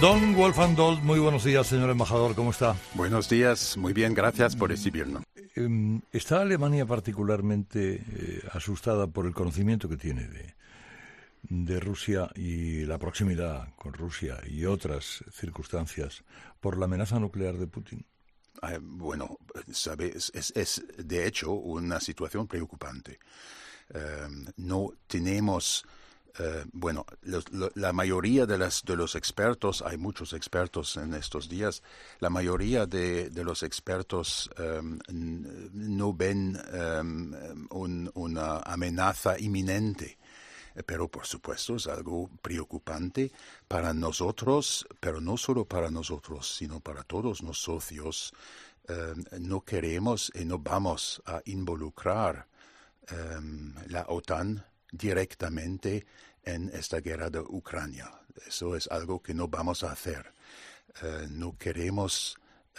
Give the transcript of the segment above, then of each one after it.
Don Wolfgang Dold, muy buenos días, señor embajador, ¿cómo está? Buenos días, muy bien, gracias por recibirnos. ¿Está Alemania particularmente asustada por el conocimiento que tiene de Rusia y la proximidad con Rusia y otras circunstancias por la amenaza nuclear de Putin? Bueno, sabes, es de hecho una situación preocupante. No tenemos... la mayoría de los expertos, hay muchos expertos en estos días, la mayoría de los expertos no ven una amenaza inminente. Pero por supuesto es algo preocupante para nosotros, pero no solo para nosotros, sino para todos los socios. No queremos y no vamos a involucrar la OTAN directamente en esta guerra de Ucrania. Eso es algo que no vamos a hacer. No queremos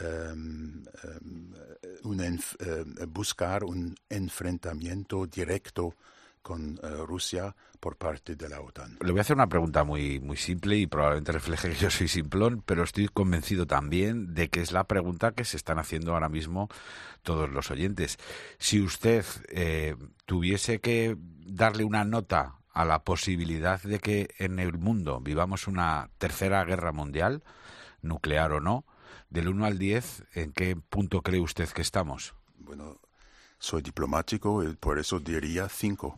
buscar un enfrentamiento directo con Rusia por parte de la OTAN. Le voy a hacer una pregunta muy, muy simple y probablemente refleje que yo soy simplón, pero estoy convencido también de que es la pregunta que se están haciendo ahora mismo todos los oyentes. Si usted tuviese que darle una nota a la posibilidad de que en el mundo vivamos una tercera guerra mundial, nuclear o no, del 1 al 10, ¿en qué punto cree usted que estamos? Bueno, soy diplomático y por eso diría 5.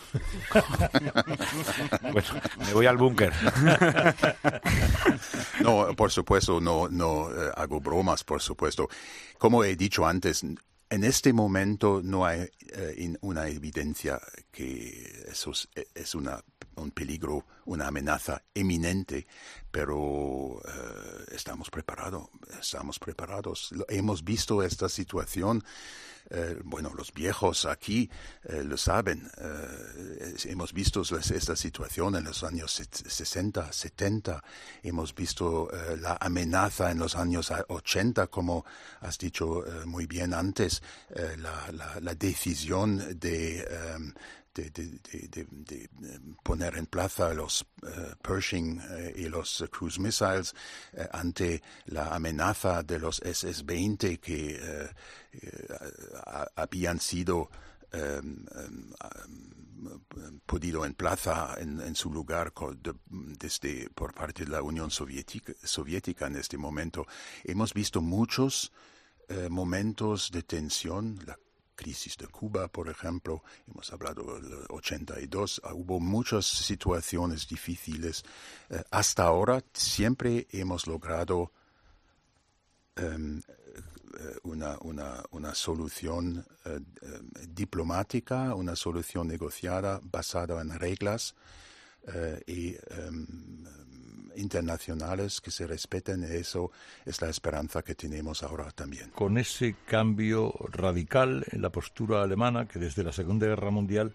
Bueno, me voy al búnker. No, por supuesto, no hago bromas, por supuesto. Como he dicho antes, en este momento no hay una evidencia que eso es un peligro, una amenaza eminente, pero estamos preparados. Hemos visto esta situación. Los viejos aquí lo saben. Hemos visto esta situación en los años 60, 70. Hemos visto la amenaza en los años 80, como has dicho muy bien antes. La decisión de poner en plaza los Pershing y los cruise missiles ante la amenaza de los SS-20 que habían sido podido en plaza en su lugar por parte de la Unión Soviética en este momento. Hemos visto muchos momentos de tensión, la crisis de Cuba, por ejemplo, hemos hablado del 82, hubo muchas situaciones difíciles. Hasta ahora siempre hemos logrado una solución diplomática, una solución negociada basada en reglas y internacionales que se respeten. Eso es la esperanza que tenemos ahora también. Con ese cambio radical en la postura alemana, que desde la Segunda Guerra Mundial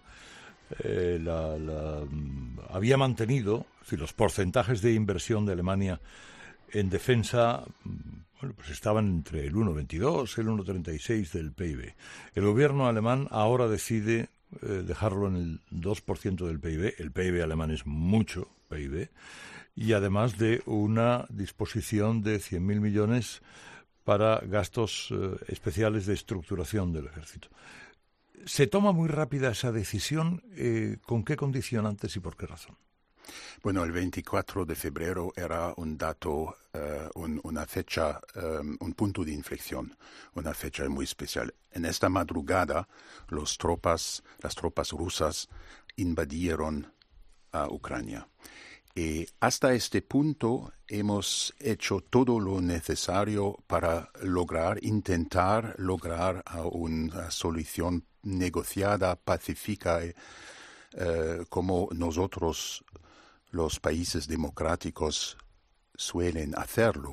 había mantenido, es decir, los porcentajes de inversión de Alemania en defensa, pues estaban entre el 1,22 y el 1,36 del PIB. El gobierno alemán ahora decide dejarlo en el 2% del PIB. El PIB alemán es mucho PIB. Y además de una disposición de 100.000 millones para gastos especiales de estructuración del ejército. ¿Se toma muy rápida esa decisión? ¿Con qué condicionantes y por qué razón? Bueno, el 24 de febrero era un dato, una fecha, un punto de inflexión, una fecha muy especial. En esta madrugada, las tropas rusas invadieron a Ucrania. Y hasta este punto hemos hecho todo lo necesario para intentar lograr una solución negociada, pacífica, como nosotros, los países democráticos, suelen hacerlo.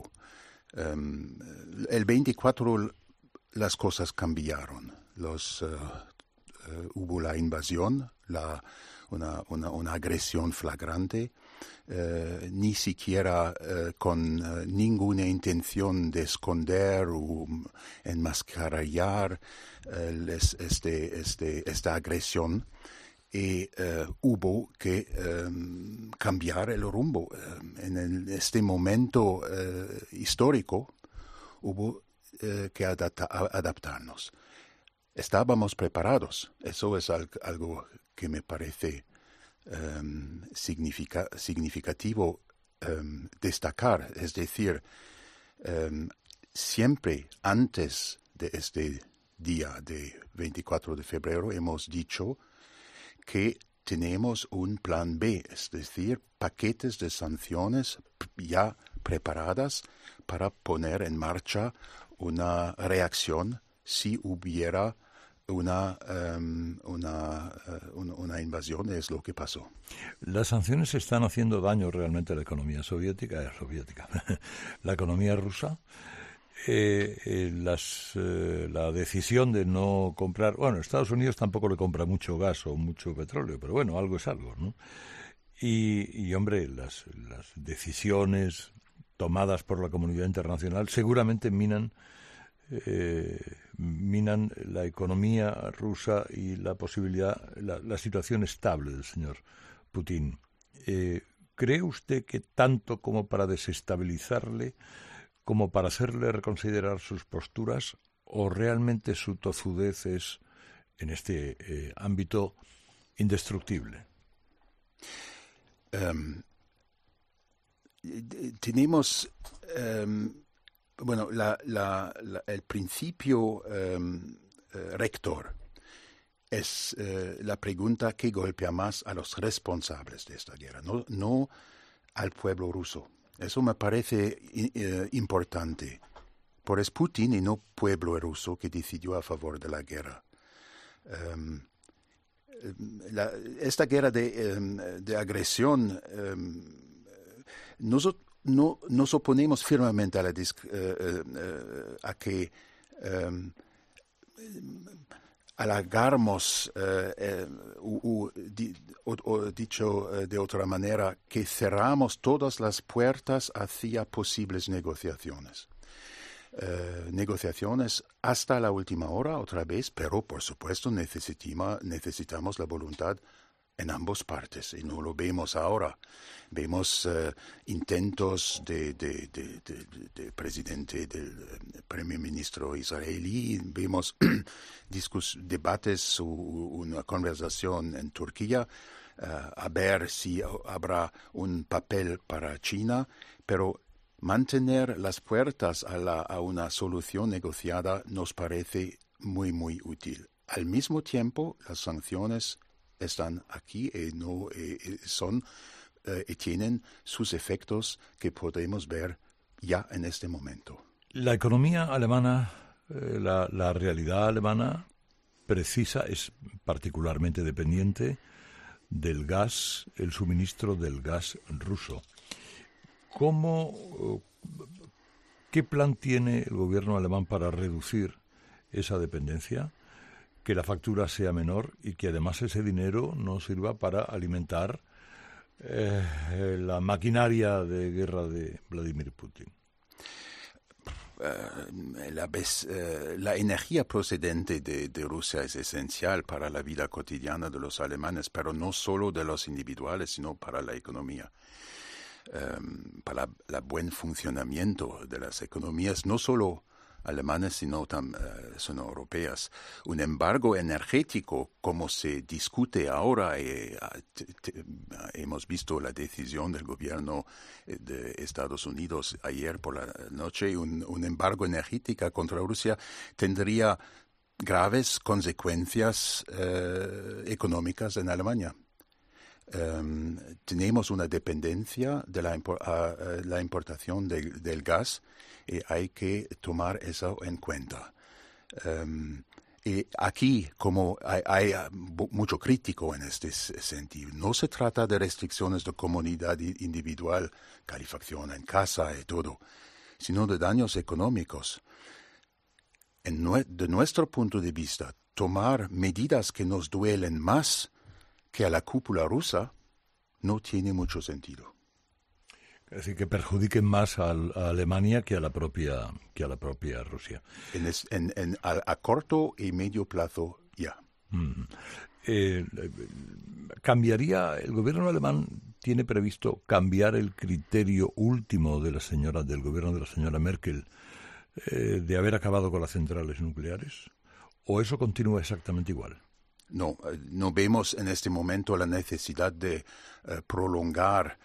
El 24 las cosas cambiaron. Hubo la invasión, una agresión flagrante, ni siquiera con ninguna intención de esconder o enmascarar esta agresión. y hubo que cambiar el rumbo. En este momento histórico hubo que adaptarnos. Estábamos preparados. Eso es algo que me parece significativo destacar. Es decir, siempre antes de este día de 24 de febrero hemos dicho que tenemos un plan B, es decir, paquetes de sanciones ya preparadas para poner en marcha una reacción si hubiera una invasión. Es lo que pasó. Las sanciones están haciendo daño realmente a la economía soviética, la economía rusa. La decisión de no comprar... Bueno, Estados Unidos tampoco le compra mucho gas o mucho petróleo, pero bueno, algo es algo, ¿no? Y hombre, las decisiones tomadas por la comunidad internacional seguramente minan la economía rusa y la posibilidad, la situación estable del señor Putin. ¿Cree usted que tanto como para desestabilizarle, como para hacerle reconsiderar sus posturas, o realmente su tozudez es, en este ámbito, indestructible? Tenemos, el principio rector es la pregunta que golpea más a los responsables de esta guerra, no al pueblo ruso. Eso me parece importante. Por es Putin y no pueblo ruso que decidió a favor de la guerra. Esta guerra de agresión, nos oponemos firmemente a que halagamos, o dicho de otra manera, que cerramos todas las puertas hacia posibles negociaciones. Negociaciones hasta la última hora, otra vez, pero por supuesto necesitamos la voluntad en ambas partes, y no lo vemos ahora. Vemos intentos de presidente, del primer ministro israelí, vemos debates o una conversación en Turquía, a ver si habrá un papel para China, pero mantener las puertas a una solución negociada nos parece muy, muy útil. Al mismo tiempo, las sanciones están aquí y tienen sus efectos que podemos ver ya en este momento. La economía alemana, la realidad alemana es particularmente dependiente del gas, el suministro del gas ruso. ¿Qué plan tiene el gobierno alemán para reducir esa dependencia? Que la factura sea menor y que además ese dinero no sirva para alimentar la maquinaria de guerra de Vladimir Putin. La energía procedente de Rusia es esencial para la vida cotidiana de los alemanes, pero no solo de los individuales, sino para la economía. Para el buen funcionamiento de las economías, no solo alemanes, sino también son europeas. Un embargo energético, como se discute ahora, hemos visto la decisión del gobierno de Estados Unidos ayer por la noche, un embargo energético contra Rusia tendría graves consecuencias económicas en Alemania. Tenemos una dependencia de la importación del gas y hay que tomar eso en cuenta. Y aquí, como hay mucho crítico en este sentido, no se trata de restricciones de comunidad individual, calefacción en casa y todo, sino de daños económicos. De nuestro punto de vista, tomar medidas que nos duelen más que a la cúpula rusa no tiene mucho sentido. Es decir, que perjudiquen más a Alemania que a la propia Rusia. A corto y medio plazo, ya. ¿Cambiaría el gobierno alemán? ¿Tiene previsto cambiar el criterio último del gobierno de la señora Merkel de haber acabado con las centrales nucleares? ¿O eso continúa exactamente igual? No, no vemos en este momento la necesidad de prolongar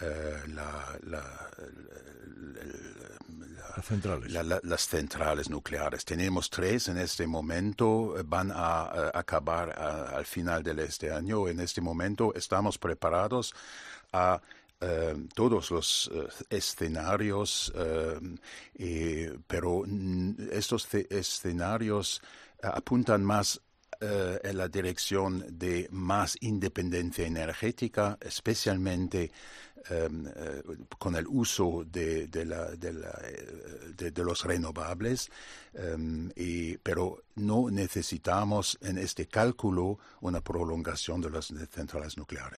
las centrales nucleares. Tenemos 3 en este momento, van a acabar al final de este año. En este momento estamos preparados a todos los escenarios, pero estos escenarios apuntan más en la dirección de más independencia energética, especialmente con el uso de los renovables, pero no necesitamos en este cálculo una prolongación de las centrales nucleares.